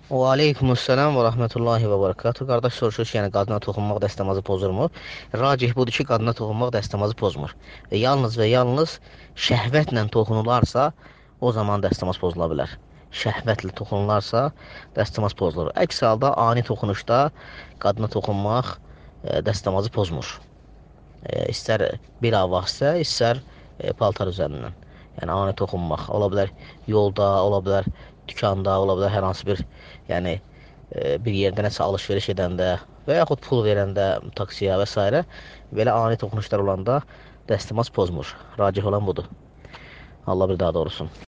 Və aleykumussalam və rəhmətullahi və barakatuhu. Qardaş soruşur ki, yəni qadına toxunmaq dəstəmazı pozurmu? Racih budur ki, qadına toxunmaq dəstəmazı pozmur. Və yalnız şəhvətlə toxunularsa, o zaman dəstəmaz pozula bilər. Şəhvətlə toxunularsa, dəstəmaz pozulur. Əks halda ani toxunuşda qadına toxunmaq dəstəmazı pozmur. İstər bir vasitə, istər paltar üzərindən. Yəni ani toxunmaq. Ola bilər yolda, ola bilər dükanda, ola bilər hər hansı bir, yəni bir yerdə nəsə alış-veriş edəndə və yaxud pul verəndə taksiyə və s. belə ani toxunuşlar olanda dəstəmaz pozmur. Racih olan budur. Allah bir daha doğrusun.